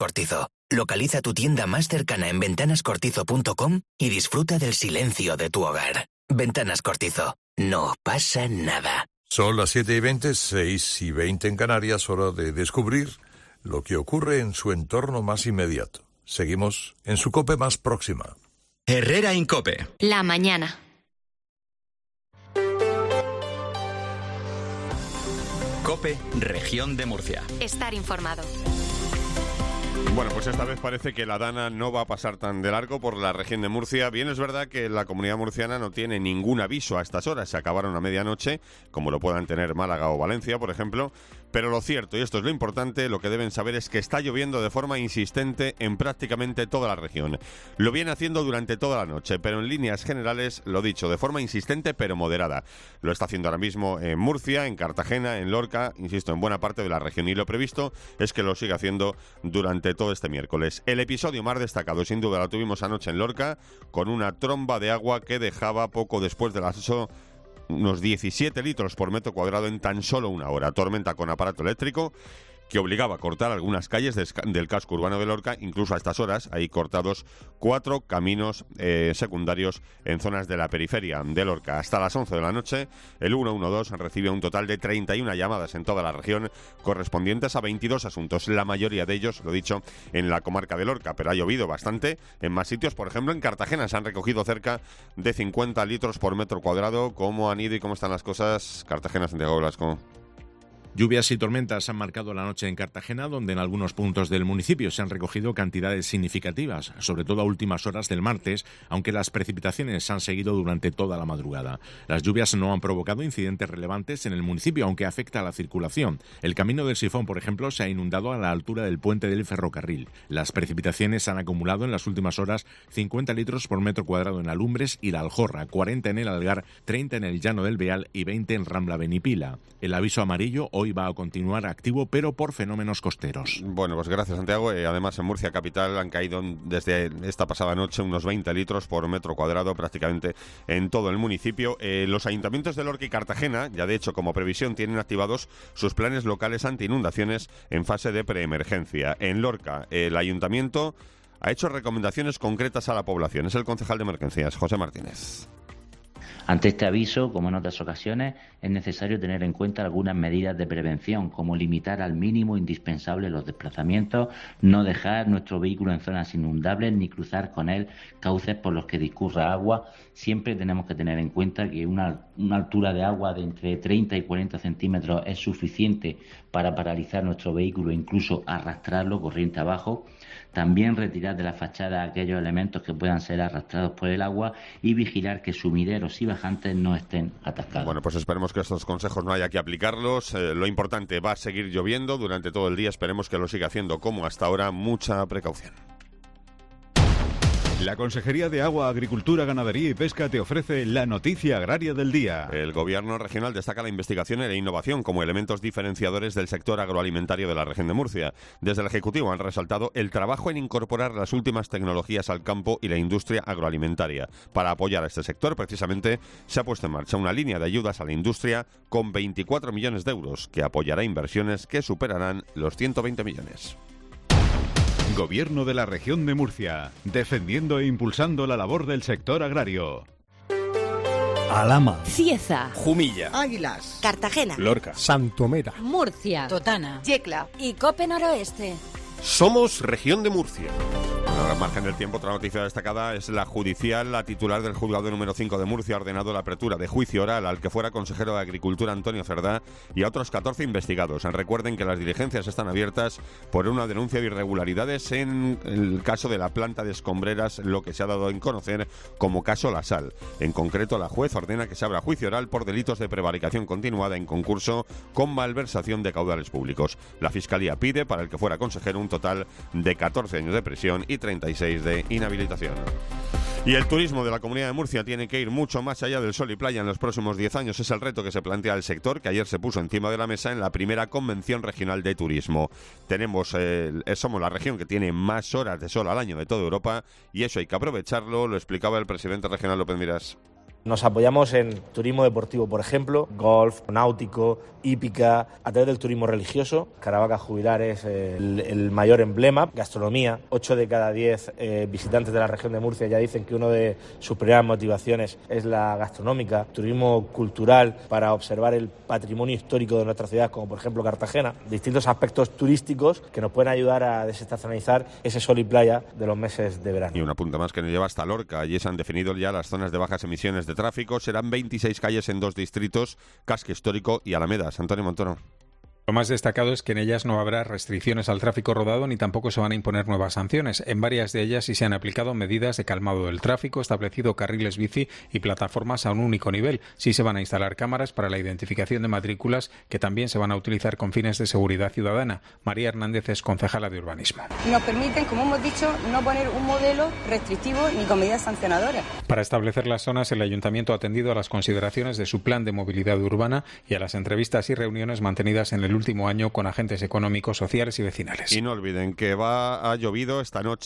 Cortizo. Localiza tu tienda más cercana en ventanascortizo.com y disfruta del silencio de tu hogar. Ventanas Cortizo. No pasa nada. Son las 7:20, 6:20 en Canarias, hora de descubrir lo que ocurre en su entorno más inmediato. Seguimos en su COPE más próxima. Herrera Incope. La mañana. COPE, Región de Murcia. Estar informado. Bueno, pues esta vez parece que la Dana no va a pasar tan de largo por la región de Murcia. Bien, es verdad que la comunidad murciana no tiene ningún aviso a estas horas. Se acabaron a medianoche, como lo puedan tener Málaga o Valencia, por ejemplo. Pero lo cierto, y esto es lo importante, lo que deben saber es que está lloviendo de forma insistente en prácticamente toda la región. Lo viene haciendo durante toda la noche, pero en líneas generales, lo dicho, de forma insistente pero moderada. Lo está haciendo ahora mismo en Murcia, en Cartagena, en Lorca, insisto, en buena parte de la región. Y lo previsto es que lo siga haciendo durante todo este miércoles. El episodio más destacado, sin duda, lo tuvimos anoche en Lorca, con una tromba de agua que dejaba poco después de las 8 unos 17 litros por metro cuadrado en tan solo una hora. Tormenta con aparato eléctrico que obligaba a cortar algunas calles del casco urbano de Lorca. Incluso a estas horas hay cortados 4 caminos secundarios en zonas de la periferia de Lorca. Hasta las 11 de la noche, el 112 recibe un total de 31 llamadas en toda la región, correspondientes a 22 asuntos. La mayoría de ellos, lo dicho, en la comarca de Lorca, pero ha llovido bastante en más sitios. Por ejemplo, en Cartagena se han recogido cerca de 50 litros por metro cuadrado. ¿Cómo han ido y cómo están las cosas? Cartagena, Santiago Velasco. Lluvias y tormentas han marcado la noche en Cartagena, donde en algunos puntos del municipio se han recogido cantidades significativas, sobre todo a últimas horas del martes, aunque las precipitaciones han seguido durante toda la madrugada. Las lluvias no han provocado incidentes relevantes en el municipio, aunque afecta a la circulación. El Camino del Sifón, por ejemplo, se ha inundado a la altura del puente del ferrocarril. Las precipitaciones han acumulado en las últimas horas 50 litros por metro cuadrado en Alumbres y La Aljorra, 40 en el Algar, 30 en el Llano del Beal y 20 en Rambla Benipila. El aviso amarillo hoy va a continuar activo, pero por fenómenos costeros. Bueno, pues gracias, Santiago. Además, en Murcia capital han caído desde esta pasada noche unos 20 litros por metro cuadrado prácticamente en todo el municipio. Los ayuntamientos de Lorca y Cartagena, ya de hecho como previsión, tienen activados sus planes locales anti-inundaciones en fase de preemergencia. En Lorca, el ayuntamiento ha hecho recomendaciones concretas a la población. Es el concejal de emergencias, José Martínez. Ante este aviso, como en otras ocasiones, es necesario tener en cuenta algunas medidas de prevención, como limitar al mínimo indispensable los desplazamientos, no dejar nuestro vehículo en zonas inundables ni cruzar con él cauces por los que discurra agua. Siempre tenemos que tener en cuenta que una altura de agua de entre 30 y 40 centímetros es suficiente para paralizar nuestro vehículo e incluso arrastrarlo corriente abajo. También retirar de la fachada aquellos elementos que puedan ser arrastrados por el agua y vigilar que sumideros y bajantes no estén atascados. Bueno, pues esperemos que estos consejos no haya que aplicarlos. Lo importante, va a seguir lloviendo durante todo el día. Esperemos que lo siga haciendo como hasta ahora. Mucha precaución. La Consejería de Agua, Agricultura, Ganadería y Pesca te ofrece la noticia agraria del día. El Gobierno regional destaca la investigación y la innovación como elementos diferenciadores del sector agroalimentario de la región de Murcia. Desde el Ejecutivo han resaltado el trabajo en incorporar las últimas tecnologías al campo y la industria agroalimentaria. Para apoyar a este sector, precisamente, se ha puesto en marcha una línea de ayudas a la industria con 24 millones de euros, que apoyará inversiones que superarán los 120 millones. Gobierno de la región de Murcia, defendiendo e impulsando la labor del sector agrario. Alhama, Cieza, Jumilla, Águilas, Cartagena, Lorca, Santomera, Murcia, Totana, Yecla y Cope Noroeste. Somos región de Murcia. Al margen del tiempo, otra noticia destacada es la judicial. La titular del juzgado número 5 de Murcia ha ordenado la apertura de juicio oral al que fuera consejero de Agricultura Antonio Cerdá y a otros 14 investigados. Recuerden que las diligencias están abiertas por una denuncia de irregularidades en el caso de la planta de escombreras, lo que se ha dado a conocer como caso La Sal. En concreto, la juez ordena que se abra juicio oral por delitos de prevaricación continuada en concurso con malversación de caudales públicos. La Fiscalía pide para el que fuera consejero un total de 14 años de prisión y 36 de inhabilitación. Y el turismo de la Comunidad de Murcia tiene que ir mucho más allá del sol y playa en los próximos 10 años. Es el reto que se plantea el sector, que ayer se puso encima de la mesa en la primera Convención Regional de Turismo. Somos la región que tiene más horas de sol al año de toda Europa y eso hay que aprovecharlo, lo explicaba el presidente regional López Miras. Nos apoyamos en turismo deportivo, por ejemplo, golf, náutico, hípica, a través del turismo religioso. Caravaca Jubilar es el mayor emblema. Gastronomía, 8 de cada 10 visitantes de la región de Murcia ya dicen que una de sus primeras motivaciones es la gastronómica. Turismo cultural para observar el patrimonio histórico de nuestra ciudad, como por ejemplo Cartagena. Distintos aspectos turísticos que nos pueden ayudar a desestacionalizar ese sol y playa de los meses de verano. Y una punta más que nos lleva hasta Lorca. Allí se han definido ya las zonas de bajas emisiones de tráfico. Serán 26 calles en 2 distritos, Casco Histórico y Alamedas. Antonio Montoro. Lo más destacado es que en ellas no habrá restricciones al tráfico rodado ni tampoco se van a imponer nuevas sanciones. En varias de ellas sí se han aplicado medidas de calmado del tráfico, establecido carriles bici y plataformas a un único nivel. Sí se van a instalar cámaras para la identificación de matrículas que también se van a utilizar con fines de seguridad ciudadana. María Hernández es concejala de urbanismo. Nos permiten, como hemos dicho, no poner un modelo restrictivo ni con medidas sancionadoras. Para establecer las zonas, el ayuntamiento ha atendido a las consideraciones de su plan de movilidad urbana y a las entrevistas y reuniones mantenidas en el último año con agentes económicos, sociales y vecinales. Y no olviden que ha llovido esta noche.